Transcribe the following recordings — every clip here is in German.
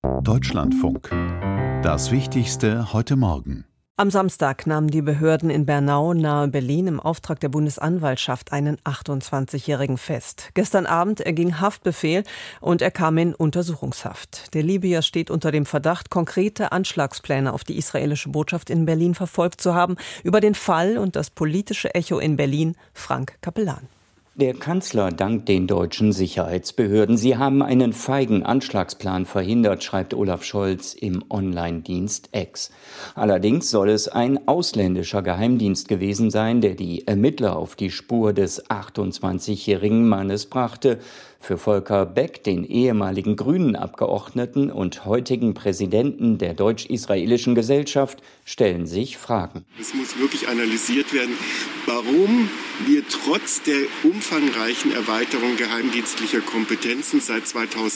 Deutschlandfunk. Das Wichtigste heute Morgen. Am Samstag nahmen die Behörden in Bernau nahe Berlin im Auftrag der Bundesanwaltschaft einen 28-Jährigen fest. Gestern Abend erging Haftbefehl und er kam in Untersuchungshaft. Der Libyer steht unter dem Verdacht, konkrete Anschlagspläne auf die israelische Botschaft in Berlin verfolgt zu haben. Über den Fall und das politische Echo in Berlin, Frank Capellan. Der Kanzler dankt den deutschen Sicherheitsbehörden. Sie haben einen feigen Anschlagsplan verhindert, schreibt Olaf Scholz im Online-Dienst X. Allerdings soll es ein ausländischer Geheimdienst gewesen sein, der die Ermittler auf die Spur des 28-jährigen Mannes brachte. Für Volker Beck, den ehemaligen Grünen-Abgeordneten und heutigen Präsidenten der Deutsch-Israelischen Gesellschaft, stellen sich Fragen. Es muss wirklich analysiert werden, warum wir trotz der umfangreichen Erweiterung geheimdienstlicher Kompetenzen seit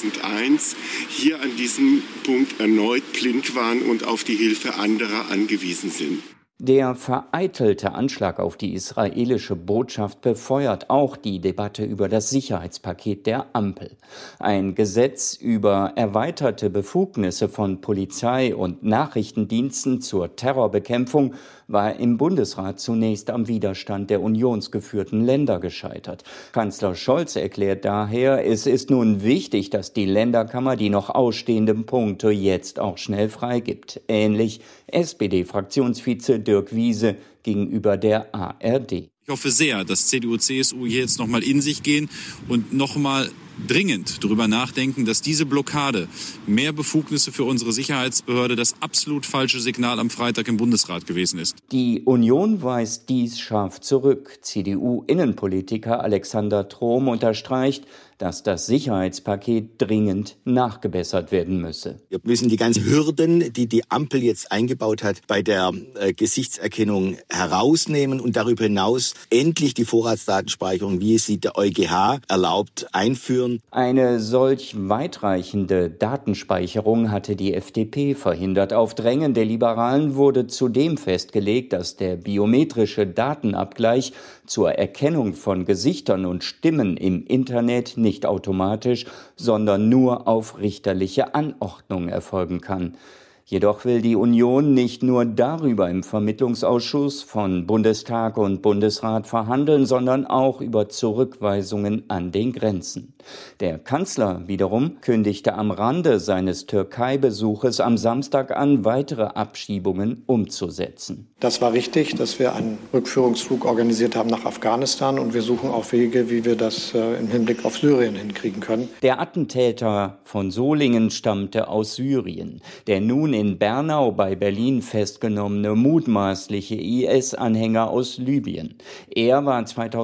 2001 hier an diesem Punkt erneut blind waren und auf die Hilfe anderer angewiesen sind. Der vereitelte Anschlag auf die israelische Botschaft befeuert auch die Debatte über das Sicherheitspaket der Ampel. Ein Gesetz über erweiterte Befugnisse von Polizei und Nachrichtendiensten zur Terrorbekämpfung war im Bundesrat zunächst am Widerstand der unionsgeführten Länder gescheitert. Kanzler Scholz erklärt daher, es ist nun wichtig, dass die Länderkammer die noch ausstehenden Punkte jetzt auch schnell freigibt. Ähnlich SPD-Fraktionsvize Dirk Wiese gegenüber der ARD. Ich hoffe sehr, dass CDU, CSU hier jetzt nochmal in sich gehen und nochmal dringend darüber nachdenken, dass diese Blockade mehr Befugnisse für unsere Sicherheitsbehörde das absolut falsche Signal am Freitag im Bundesrat gewesen ist. Die Union weist dies scharf zurück. CDU-Innenpolitiker Alexander Trom unterstreicht, dass das Sicherheitspaket dringend nachgebessert werden müsse. Wir müssen die ganzen Hürden, die die Ampel jetzt eingebaut hat, bei der Gesichtserkennung herausnehmen und darüber hinaus endlich die Vorratsdatenspeicherung, wie es sie der EuGH erlaubt, einführen. Eine solch weitreichende Datenspeicherung hatte die FDP verhindert. Auf Drängen der Liberalen wurde zudem festgelegt, dass der biometrische Datenabgleich zur Erkennung von Gesichtern und Stimmen im Internet nicht automatisch, sondern nur auf richterliche Anordnung erfolgen kann. Jedoch will die Union nicht nur darüber im Vermittlungsausschuss von Bundestag und Bundesrat verhandeln, sondern auch über Zurückweisungen an den Grenzen. Der Kanzler wiederum kündigte am Rande seines Türkei-Besuches am Samstag an, weitere Abschiebungen umzusetzen. Das war richtig, dass wir einen Rückführungsflug organisiert haben nach Afghanistan und wir suchen auch Wege, wie wir das im Hinblick auf Syrien hinkriegen können. Der Attentäter von Solingen stammte aus Syrien. Der nun in Bernau bei Berlin festgenommene mutmaßliche IS-Anhänger aus Libyen. Er war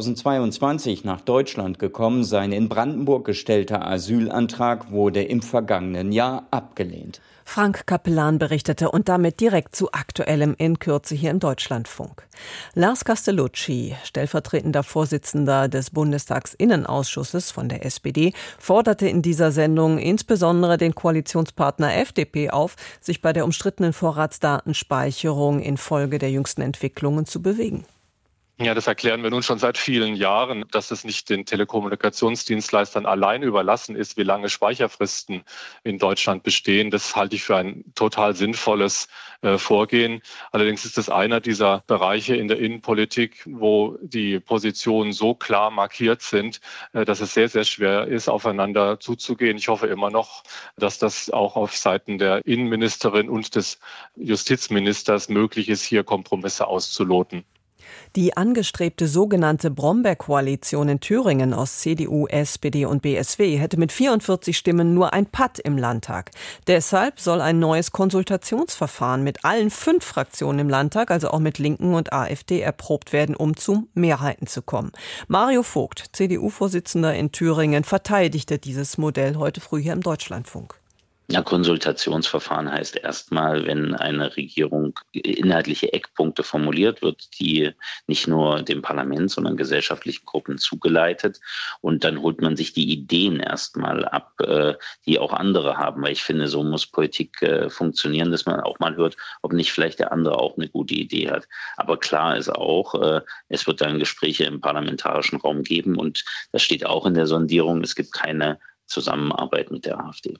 2022 nach Deutschland gekommen. Sein in Brandenburg gestellter Asylantrag wurde im vergangenen Jahr abgelehnt. Frank Capellan berichtete und damit direkt zu Aktuellem in Kürze hier im Deutschlandfunk. Lars Castellucci, stellvertretender Vorsitzender des Bundestagsinnenausschusses von der SPD, forderte in dieser Sendung insbesondere den Koalitionspartner FDP auf, sich bei der umstrittenen Vorratsdatenspeicherung infolge der jüngsten Entwicklungen zu bewegen. Ja, das erklären wir nun schon seit vielen Jahren, dass es nicht den Telekommunikationsdienstleistern allein überlassen ist, wie lange Speicherfristen in Deutschland bestehen. Das halte ich für ein total sinnvolles Vorgehen. Allerdings ist es einer dieser Bereiche in der Innenpolitik, wo die Positionen so klar markiert sind, dass es sehr, sehr schwer ist, aufeinander zuzugehen. Ich hoffe immer noch, dass das auch auf Seiten der Innenministerin und des Justizministers möglich ist, hier Kompromisse auszuloten. Die angestrebte sogenannte Brombeer-Koalition in Thüringen aus CDU, SPD und BSW hätte mit 44 Stimmen nur ein Patt im Landtag. Deshalb soll ein neues Konsultationsverfahren mit allen 5 Fraktionen im Landtag, also auch mit Linken und AfD, erprobt werden, um zu Mehrheiten zu kommen. Mario Vogt, CDU-Vorsitzender in Thüringen, verteidigte dieses Modell heute früh hier im Deutschlandfunk. Ja, Konsultationsverfahren heißt erstmal, wenn eine Regierung inhaltliche Eckpunkte formuliert wird, die nicht nur dem Parlament, sondern gesellschaftlichen Gruppen zugeleitet. Und dann holt man sich die Ideen erstmal ab, die auch andere haben. Weil ich finde, so muss Politik funktionieren, dass man auch mal hört, ob nicht vielleicht der andere auch eine gute Idee hat. Aber klar ist auch, es wird dann Gespräche im parlamentarischen Raum geben. Und das steht auch in der Sondierung, es gibt keine Zusammenarbeit mit der AfD.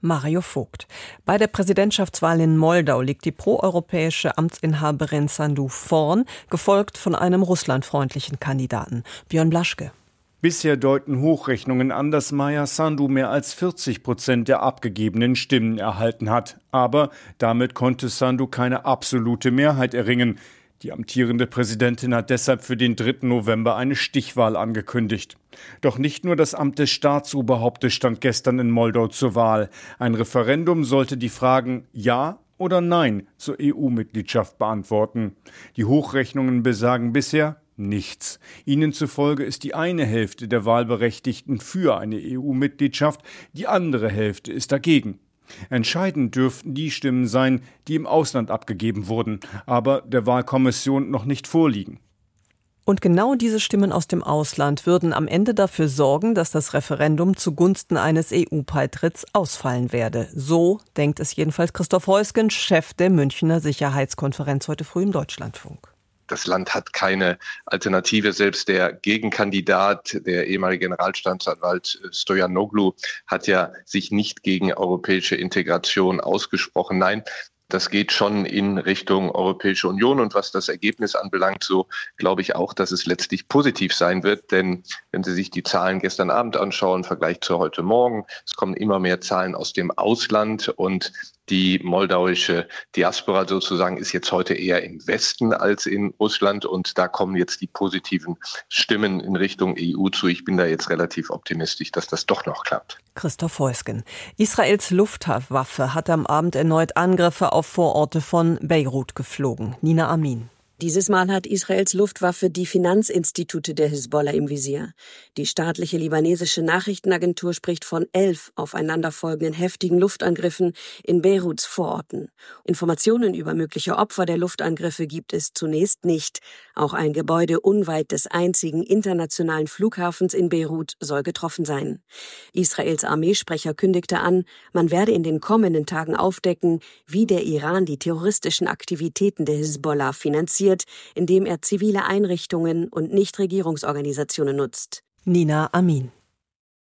Mario Vogt. Bei der Präsidentschaftswahl in Moldau liegt die proeuropäische Amtsinhaberin Sandu vorn, gefolgt von einem russlandfreundlichen Kandidaten. Björn Blaschke. Bisher deuten Hochrechnungen an, dass Maja Sandu mehr als 40% der abgegebenen Stimmen erhalten hat. Aber damit konnte Sandu keine absolute Mehrheit erringen. Die amtierende Präsidentin hat deshalb für den 3. November eine Stichwahl angekündigt. Doch nicht nur das Amt des Staatsoberhauptes stand gestern in Moldau zur Wahl. Ein Referendum sollte die Fragen Ja oder Nein zur EU-Mitgliedschaft beantworten. Die Hochrechnungen besagen bisher nichts. Ihnen zufolge ist die eine Hälfte der Wahlberechtigten für eine EU-Mitgliedschaft, die andere Hälfte ist dagegen. Entscheidend dürften die Stimmen sein, die im Ausland abgegeben wurden, aber der Wahlkommission noch nicht vorliegen. Und genau diese Stimmen aus dem Ausland würden am Ende dafür sorgen, dass das Referendum zugunsten eines EU-Beitritts ausfallen werde. So denkt es jedenfalls Christoph Heusgen, Chef der Münchner Sicherheitskonferenz, heute früh im Deutschlandfunk. Das Land hat keine Alternative. Selbst der Gegenkandidat, der ehemalige Generalstaatsanwalt Stoyanoglu, hat ja sich nicht gegen europäische Integration ausgesprochen. Nein, das geht schon in Richtung Europäische Union. Und was das Ergebnis anbelangt, so glaube ich auch, dass es letztlich positiv sein wird. Denn wenn Sie sich die Zahlen gestern Abend anschauen, im Vergleich zu heute Morgen, es kommen immer mehr Zahlen aus dem Ausland und die moldauische Diaspora sozusagen ist jetzt heute eher im Westen als in Russland. Und da kommen jetzt die positiven Stimmen in Richtung EU zu. Ich bin da jetzt relativ optimistisch, dass das doch noch klappt. Christoph Heusgen. Israels Luftwaffe hat am Abend erneut Angriffe auf Vororte von Beirut geflogen. Nina Amin. Dieses Mal hat Israels Luftwaffe die Finanzinstitute der Hisbollah im Visier. Die staatliche libanesische Nachrichtenagentur spricht von 11 aufeinanderfolgenden heftigen Luftangriffen in Beiruts Vororten. Informationen über mögliche Opfer der Luftangriffe gibt es zunächst nicht. Auch ein Gebäude unweit des einzigen internationalen Flughafens in Beirut soll getroffen sein. Israels Armeesprecher kündigte an, man werde in den kommenden Tagen aufdecken, wie der Iran die terroristischen Aktivitäten der Hisbollah finanziert, indem er zivile Einrichtungen und Nichtregierungsorganisationen nutzt. Nina Amin.